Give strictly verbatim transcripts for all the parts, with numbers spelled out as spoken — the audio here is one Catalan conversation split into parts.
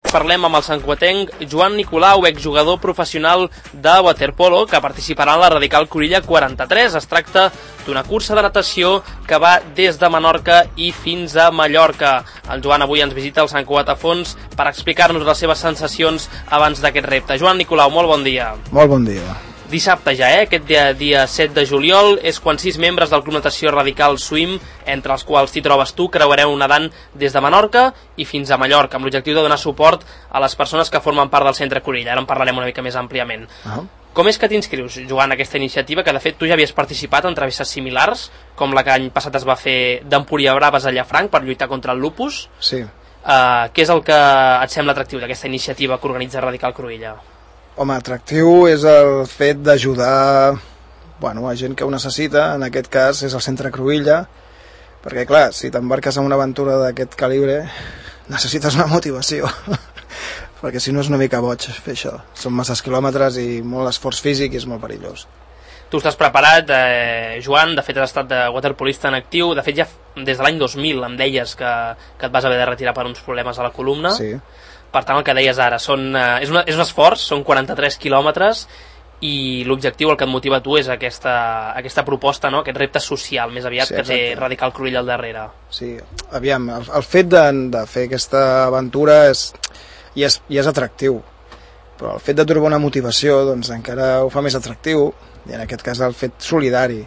parlem amb el santcugatenc Joan Nicolau, exjugador professional de waterpolo, que participarà en la Radical Cruïlla quaranta-tres. Es tracta d'una cursa de natació que va des de Menorca i fins a Mallorca. El Joan avui ens visita al Sant Cugat a fons per explicar-nos les seves sensacions abans d'aquest repte. Joan Nicolau, molt bon dia. Molt bon dia. Dissabte ja, eh? Aquest dia, dia set de juliol, és quan sis membres del Club Natació Radical Swim, entre els quals t'hi trobes tu, creuareu nedant des de Menorca i fins a Mallorca, amb l'objectiu de donar suport a les persones que formen part del Centre Cruïlla. Ara en parlarem una mica més àmpliament. Uh-huh. Com és que t'inscrius, Joan, a aquesta iniciativa, que de fet tu ja havies participat en travesses similars, com la que l'any passat es va fer d'Empúria Braves a Llafranc per lluitar contra el lupus? Sí. Uh, què és el que et sembla atractiu d'aquesta iniciativa que organitza Radical Cruïlla? Home, atractiu és el fet d'ajudar, bueno, a gent que ho necessita, en aquest cas és el Centre Cruïlla, perquè clar, si t'embarques en una aventura d'aquest calibre necessites una motivació, perquè si no és una mica boig fer això. Són masses quilòmetres i molt esforç físic i és molt perillós. Tu estàs preparat, eh, Joan, de fet has estat de waterpolista en actiu, de fet ja des de l'any dos mil em deies que, que et vas haver de retirar per uns problemes a la columna. Sí. Per tant, el que deies ara, són, eh, és, una, és un esforç, són quaranta-tres quilòmetres i l'objectiu, el que et motiva a tu és aquesta, aquesta proposta, no? Aquest repte social més aviat, sí, que té Radical Cruïlla al darrere. Sí, aviam, el, el fet de, de fer aquesta aventura és, ja, és, ja és atractiu, però el fet de trobar una motivació doncs encara ho fa més atractiu, i en aquest cas el fet solidari.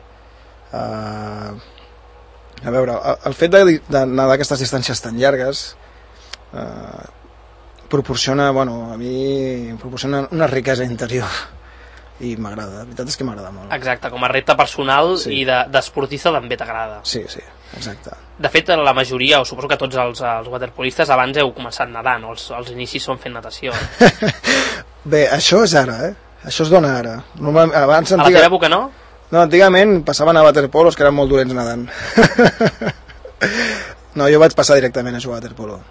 Uh, a veure, el, el fet de, de nedar aquestes distàncies tan llargues uh, proporciona, bueno, a mi em proporciona una riquesa interior i m'agrada, la veritat és que m'agrada molt. Exacte, com a repte personal, sí. I d'esportista de, també t'agrada. Sí, sí, exacte. De fet, la majoria, o suposo que tots els, els waterpolistes abans heu començat nedant, no? Els, els inicis són fent natació. Bé, això és ara, eh? Això es dona ara. Normal, abans, antiga... A la teva època no? No, antigament passaven a waterpolos que eren molt dolents nedant. No, jo vaig passar directament a jugar a waterpolo.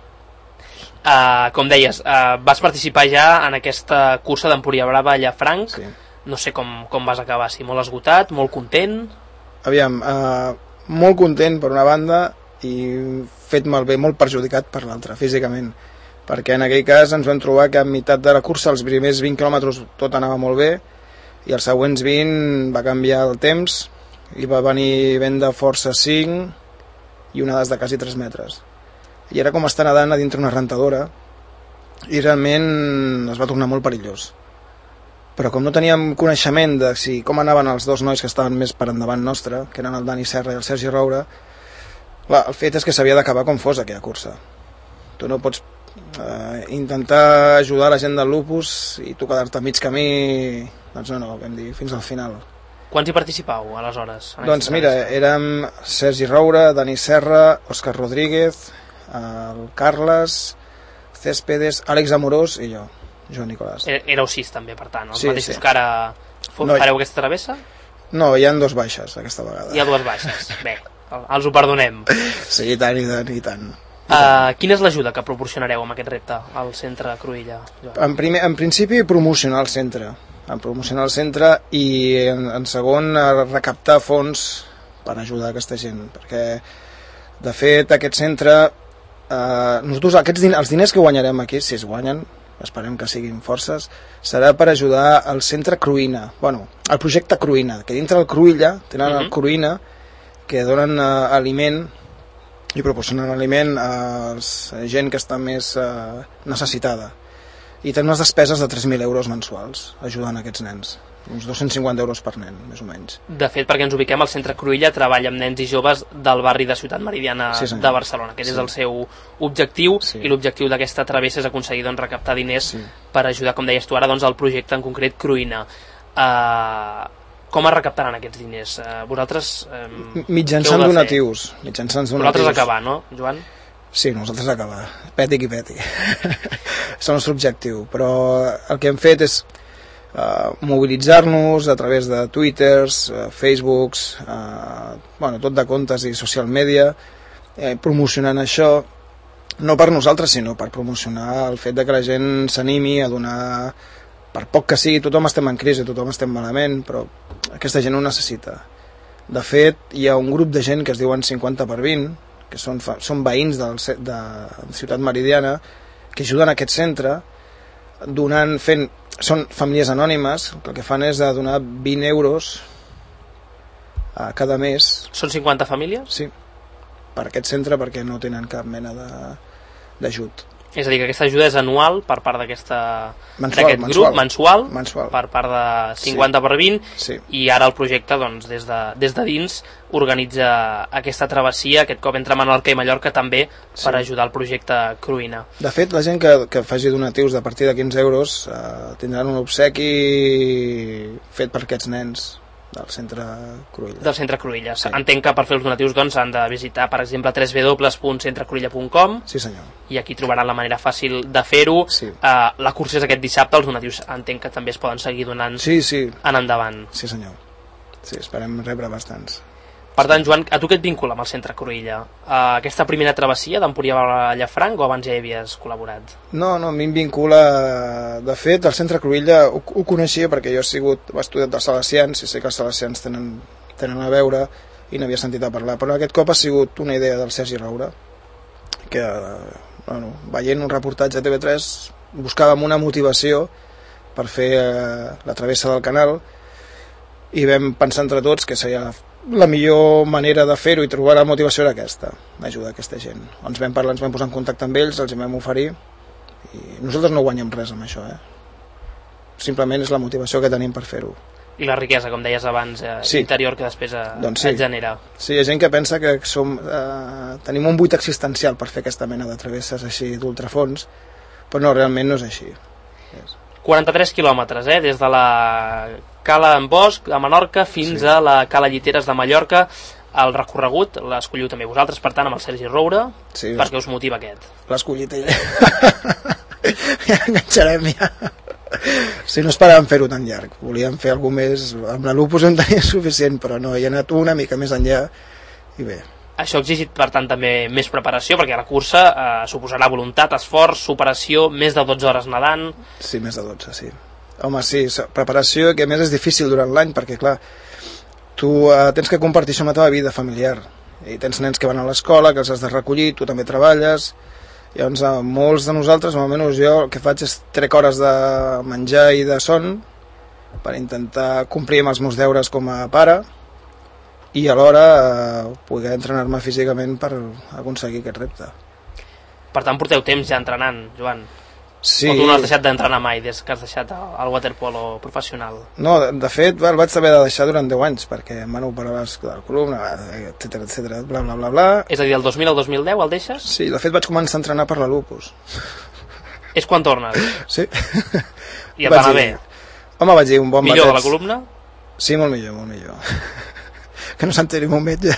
Uh, com deies, uh, vas participar ja en aquesta cursa d'Empúria Brava a Llafranc. Sí. No sé com, com vas acabar, si molt esgotat, molt content. Aviam, uh, molt content per una banda i fet malbé, molt perjudicat per l'altra, físicament, perquè en aquell cas ens vam trobar que a meitat de la cursa, els primers vint quilòmetres tot anava molt bé i els següents vint va canviar el temps i va venir vent de força cinc i onades de quasi tres metres. I era com estar nedant a dintre una rentadora i realment es va tornar molt perillós. Però com no teníem coneixement de si com anaven els dos nois que estaven més per endavant nostre, que eren el Dani Serra i el Sergi Roure, clar, el fet és que s'havia d'acabar com fos aquella cursa. Tu no pots eh, intentar ajudar la gent del lupus i tu quedar-te a mig camí, doncs no, no, vam dir, fins al final. Quants hi participau, aleshores? Doncs mira, érem Sergi Roure, Dani Serra, Òscar Rodríguez, el Carles, Céspedes, Àlex Amorós i jo, Joan Nicolàs. Éreu sis també, per tant, els sí, mateixos sí. Que ara no, fareu aquesta travessa? No, hi ha dos baixes aquesta vegada. Hi ha dues baixes, bé, els ho perdonem. Sí, i tant, i tant, i tant. Uh, quina és l'ajuda que proporcionareu amb aquest repte al Centre Cruïlla? En, primer, en principi promocionar el centre, en promocionar el centre i en, en segon recaptar fons per ajudar aquesta gent, perquè de fet aquest centre Uh, nosaltres aquests din els diners que guanyarem aquí, si es guanyen, esperem que siguin forces, serà per ajudar al centre Cruïna, bueno, el projecte Cruïna, que dintre del Cruïlla tenen uh-huh. el Cruïna, que donen uh, aliment i proporcionen aliment a gent que està més uh, necessitada. I tenen unes despeses de tres mil euros mensuals ajudant aquests nens, uns dos-cents cinquanta euros per nen, més o menys. De fet, perquè ens ubiquem, el Centre Cruïlla treballa amb nens i joves del barri de Ciutat Meridiana sí, de Barcelona. Aquest sí. És el seu objectiu sí. I l'objectiu d'aquesta travessa és aconseguir doncs, recaptar diners sí. Per ajudar, com deies tu ara, doncs, al projecte en concret Cruïna. Uh, com es recaptaran aquests diners? Uh, vosaltres... Um, mitjançant donatius. Mitjançant donatius. Vosaltres acabar, no, Joan? Sí, nosaltres acabar. Peti qui peti. És el nostre objectiu. Però el que hem fet és Uh, mobilitzar-nos a través de Twitters, uh, Facebooks, uh, bueno, tot de comptes i social media, eh, promocionant això, no per nosaltres, sinó per promocionar el fet de que la gent s'animi a donar, per poc que sigui, tothom estem en crisi, tothom estem malament, però aquesta gent ho necessita. De fet, hi ha un grup de gent que es diuen cinquanta per vint, que són, són veïns del, de Ciutat Meridiana, que ajuden a aquest centre, donant, fent, són famílies anònimes, que el que fan és de donar vint euros a cada mes. Són cinquanta famílies? Sí, per aquest centre, perquè no tenen cap mena d'ajut. És a dir, que aquesta ajuda és anual per part d'aquest mensual, grup, mensual, mensual, per part de cinquanta sí. per vint, sí. I ara el projecte, doncs, des de, des de dins, organitza aquesta travessia, aquest cop entre Menorca i Mallorca, també sí. per ajudar el projecte Cruïna. De fet, la gent que, que faci donatius de partir de quinze euros eh, tindran un obsequi fet per aquests nens del centre Cruïlla. Del centre Cruïlla. Sí. Entenc que per fer els donatius doncs, han de visitar, per exemple, w w w punt centre cruïlla punt com. Sí, senyor. I aquí trobaran la manera fàcil de fer-ho. Sí. Uh, la cursa és aquest dissabte, els donatius entenc que també es poden seguir donant sí, sí. en endavant. Sí, senyor. Sí, esperem rebre bastants. Per tant, Joan, a tu què et vincula amb el centre Cruïlla? Uh, aquesta primera travessia d'Empúria a Llafranc o abans ja hi havies col·laborat? No, no, a mi em vincula... De fet, el centre Cruïlla ho, ho coneixia perquè jo he sigut estudiat dels Salesians i sé que els Salesians tenen, tenen a veure i n'havia sentit a parlar, però aquest cop ha sigut una idea del Sergi Roura que, bueno, veient un reportatge a T V tres buscàvem una motivació per fer eh, la travessa del canal i vam pensar entre tots que seria la la millor manera de fer-ho i trobar la motivació era aquesta, ajudar aquesta gent. Ens vam parlar, ens vam posar en contacte amb ells, els hi vam oferir i nosaltres no guanyem res amb això, eh? Simplement és la motivació que tenim per fer-ho. I la riquesa, com deies abans, eh, sí. interior que després eh, doncs sí. et genera. Sí, hi ha gent que pensa que som, eh, tenim un buit existencial per fer aquesta mena de travesses així d'ultrafons, però no, realment no és així. És... quaranta-tres quilòmetres, eh? Des de la Cala en Bosch, de Menorca, fins sí. a la Cala Lliteres de Mallorca. El recorregut l'ha escollit també vosaltres, per tant, amb el Sergi Roura, sí, perquè us motiva aquest. L'ha escollit ell. Ja enganxarem, ja. Si no esperàvem fer-ho tan llarg, volíem fer alguna més, amb la Lupus en tenia suficient, però no, hi ha anat una mica més enllà, i bé. Això ha exigit, per tant, també més preparació, perquè la cursa eh, suposarà voluntat, esforç, superació, més de dotze hores nedant... Sí, més de dotze, sí. Home, sí, preparació que a més és difícil durant l'any, perquè, clar, tu eh, tens que compartir això amb la teva vida familiar, i tens nens que van a l'escola, que els has de recollir, tu també treballes... Llavors, a molts de nosaltres, almenys jo, el que faig és trec hores de menjar i de son per intentar complir amb els meus deures com a pare i alhora eh, poder entrenar-me físicament per aconseguir aquest repte. Per tant, porteu temps ja entrenant, Joan? Sí. O tu no has deixat d'entrenar mai des que has deixat el waterpolo professional? No, de, de fet el vaig haver de deixar durant deu anys perquè em van operar la columna, etcètera, etcètera, bla, bla, bla, bla. És a dir, el dos mil al dos mil deu el deixes? Sí, de fet vaig començar a entrenar per la Lupus. És quan tornes? Sí. I et va anar bé? Home, vaig dir un bon millor bateig. De la columna? Sí, molt millor, molt millor. Que no s'enteri un metge.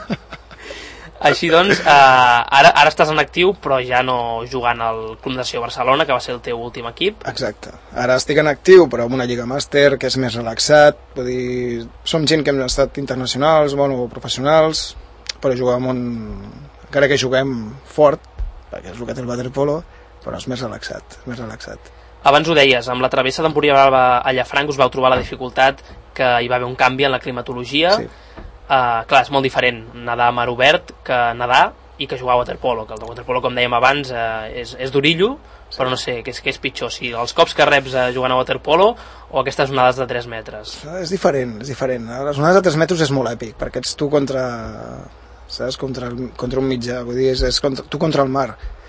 Així doncs, eh, ara, ara estàs en actiu, però ja no jugant al Club Natació Barcelona, que va ser el teu últim equip. Exacte. Ara estic en actiu, però amb una lliga màster, que és més relaxat. Vull dir, som gent que hem estat internacionals, bueno, professionals, però juguem un... encara que juguem fort, perquè és el que té el waterpolo, però és més relaxat, més relaxat. Abans ho deies, amb la travessa d'Empúria a Llafranc us vau trobar la dificultat que hi va haver un canvi en la climatologia. Sí. Uh, clar, és molt diferent nedar a mar obert que nedar i que jugar a waterpolo, que el waterpolo, com dèiem abans, uh, és, és d'orillo, sí. Però no sé, què és, què és pitjor, si els cops que reps uh, jugant a waterpolo o aquestes onades de tres metres? És diferent, és diferent. Les onades de tres metres és molt èpic, perquè ets tu contra, saps, contra, el, contra un mitjà, vull dir, és, és contra, tu contra el mar.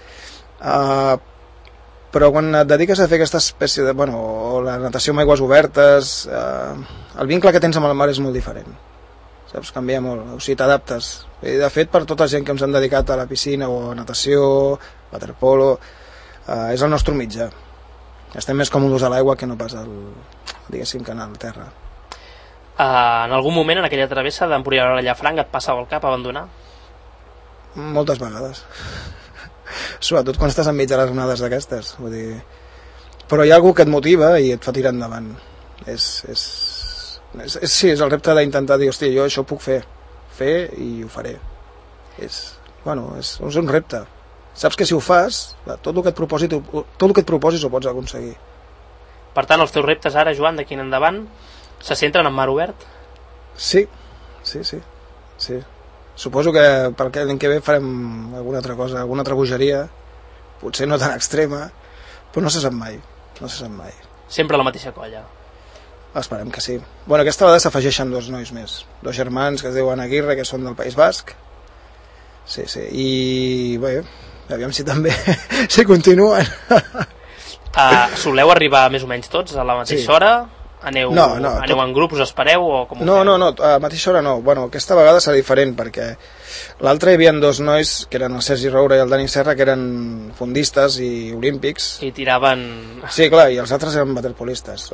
Uh, però quan et dediques a fer aquesta espècie de, bueno, o la natació amb aigües obertes, uh, el vincle que tens amb el mar és molt diferent. Saps, canvia molt, o sigui, t'adaptes. De fet, per tota la gent que ens hem dedicat a la piscina o a natació, waterpolo, eh, és el nostre mitjà. Estem més còmodes a l'aigua que no pas al, diguéssim, que en el terra. Uh, en algun moment, en aquella travessa d'Empúria a Llafranc, et passava el cap a abandonar? Moltes vegades. Sobretot quan estàs enmig de les onades d'aquestes. Vull dir... Però hi ha algú que et motiva i et fa tirar endavant. És... és... És, és, sí, és el repte d'intentar dir, hòstia, jo això ho puc fer, fer i ho faré. És, bueno, és, és un repte. Saps que si ho fas, tot el que et proposis, tot el que et proposis ho pots aconseguir. Per tant, els teus reptes ara, Joan, d'aquí en endavant, se centren en mar obert? Sí, sí, sí. sí. Suposo que per l'any que ve farem alguna altra cosa, alguna altra bogeria, potser no tan extrema, però no se sap mai, no se sap mai. Sempre la mateixa colla. Esperem que sí. Bueno, aquesta vegada s'afegeixen dos nois més, dos germans que es diuen Aguirre, que són del País Basc. Sí, sí, i bé, aviam si també si continuen. Uh, soleu arribar més o menys tots a la mateixa sí. hora? Aneu, no, no, aneu tot... en grup, us espereu? O com no, no, no, a la mateixa hora no. Bueno, aquesta vegada serà diferent, perquè l'altre hi havia dos nois, que eren el Sergi Roura i el Dani Serra, que eren fondistes i olímpics. I tiraven... Sí, clar, i els altres eren waterpolistes.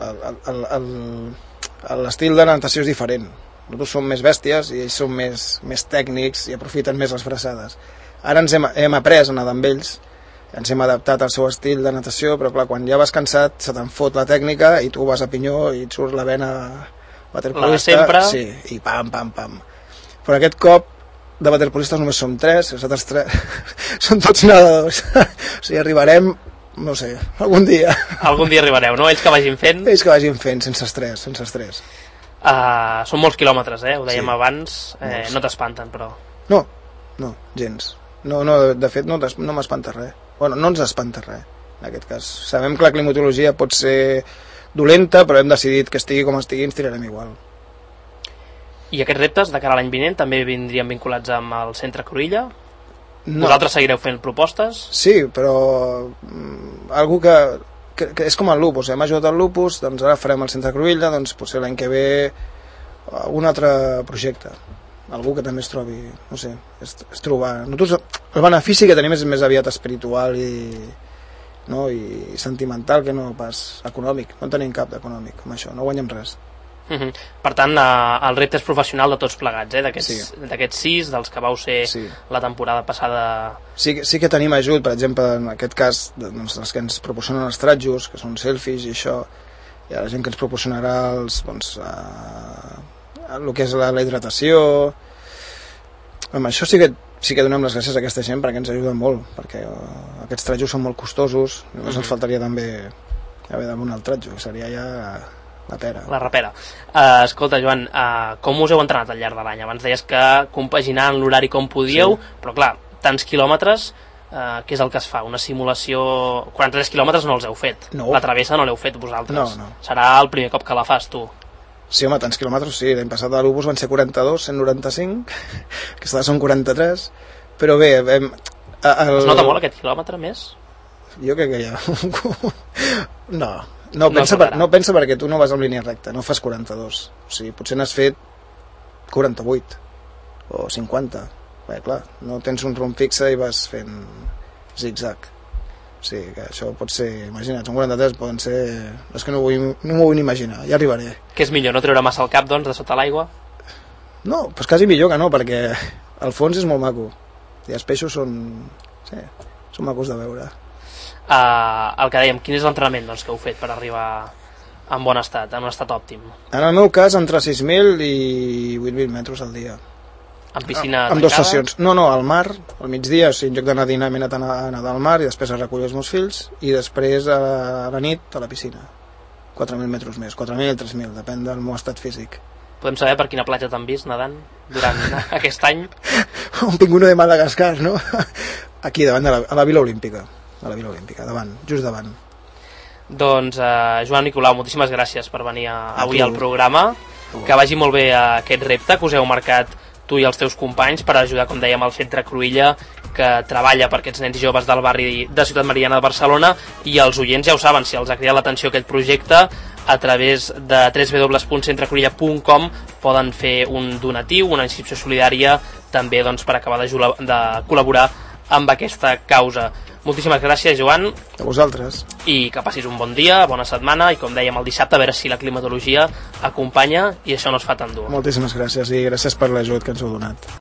L'estil de natació és diferent. Nosaltres som més bèsties i ells són més, més tècnics i aprofiten més les braçades. Ara ens hem, hem après a nedar amb ells, ens hem adaptat al seu estil de natació, però clar, quan ja vas cansat se te'n fot la tècnica i tu vas a pinyó i et surt la vena waterpolista. La de sempre. Sí, i pam, pam, pam. Però aquest cop de waterpolistes només som tres, els altres tres són tots nedadors. O sigui, arribarem, no sé, algun dia. Algun dia arribareu, no? Ells que vagin fent. Ells que vagin fent, sense estrès, sense estrès. Uh, són molts quilòmetres, eh? Ho dèiem sí. abans, eh, no t'espanten, però... No, no, gens. No, no, de fet no, no m'espanta res. Bueno, no ens espanta res, en aquest cas. Sabem que la climatologia pot ser dolenta, però hem decidit que estigui com estigui, ens tirarem igual. I aquests reptes de cara a l'any vinent també vindrien vinculats amb el Centre Cruïlla? No. Vosaltres seguireu fent propostes? Sí, però mm, algú que, que, que és com el lupus, hem ajudat el lupus, doncs ara farem el Centre Cruïlla, doncs potser l'any que ve un altre projecte. Algú que també es trobi, no sé, és, és trobar... Nosaltres, el benefici que tenim és més aviat espiritual i, no, i sentimental que no pas econòmic. No tenim cap d'econòmic amb això, no guanyem res. Uh-huh. Per tant, eh, el repte és professional de tots plegats, eh? d'aquests sí. sis, dels que vau ser sí. la temporada passada... Sí, sí que tenim ajut, per exemple, en aquest cas, doncs, els que ens proporcionen els tratjos, que són selfies i això, hi ha la gent que ens proporcionarà els... Doncs, eh, el que és la, la hidratació. Amb això sí que, sí que donem les gràcies a aquesta gent perquè ens ajuden molt, perquè uh, aquests tratjos són molt costosos, només mm-hmm. ens faltaria també haver d'abonar el tratjo, seria ja la pera. La rapera. Uh, escolta, Joan, uh, com us heu entrenat al llarg de l'any? Abans deies que compaginant l'horari com podíeu, sí. però clar, tants quilòmetres, uh, què és el que es fa? Una simulació... quaranta-tres quilòmetres no els heu fet, no. La travessa no l'heu fet vosaltres, no, no. Serà el primer cop que la fas tu. Sí, home, tants quilòmetres, sí. L'any passat a l'Ubus van ser quaranta-dos, cent noranta-cinc, aquesta són quaranta-tres, però bé... Hem, el... Es nota molt aquest quilòmetre més? Jo crec que ja... no, no, no, pensa per, no pensa perquè tu no vas en línia recta, no fas quaranta-dos. O sigui, potser n'has fet quaranta-vuit o cinquanta. Bé, clar, no tens un rumb fixe i vas fent zig-zag. Sí, que això pot ser, imagina't, són quaranta-tres, poden ser... És que no, vull, no m'ho vull ni imaginar, ja arribaré. Què és millor, no treure massa el cap, doncs, de sota l'aigua? No, doncs quasi millor que no, perquè el fons és molt maco. I els peixos són... Sí, són macos de veure. Uh, el que dèiem, quin és l'entrenament doncs, que heu fet per arribar en bon estat, en un estat òptim? En el meu cas, entre sis mil i vuit mil metres al dia. En piscina tancada? Amb dues sessions. No, no, al mar, al migdia, o sigui, en lloc d'anar a dinar m'he anat a nedar al mar i després a recollir els meus fills i després a la nit a la piscina. quatre mil metres més, quatre mil, tres mil, depèn del meu estat físic. Podem saber per quina platja t'han vist nedant durant aquest any? Un pinguino de Madagascar, no? Aquí, davant de la, a la Vila Olímpica. A la Vila Olímpica, davant, just davant. Doncs, eh, Joan Nicolau, moltíssimes gràcies per venir a, avui al programa. Que vagi molt bé aquest repte que us heu marcat tu i els teus companys per ajudar, com dèiem, al Centre Cruïlla, que treballa per aquests nens i joves del barri de Ciutat Meridiana de Barcelona, i els oients ja ho saben, si els ha cridat l'atenció aquest projecte, a través de w w w punt centre cruïlla punt com poden fer un donatiu, una inscripció solidària, també doncs, per acabar de, de col·laborar amb aquesta causa. Moltíssimes gràcies, Joan. A vosaltres. I que passis un bon dia, bona setmana, i com dèiem el dissabte, a veure si la climatologia acompanya i això no es fa tan dur. Moltíssimes gràcies i gràcies per l'ajut que ens heu donat.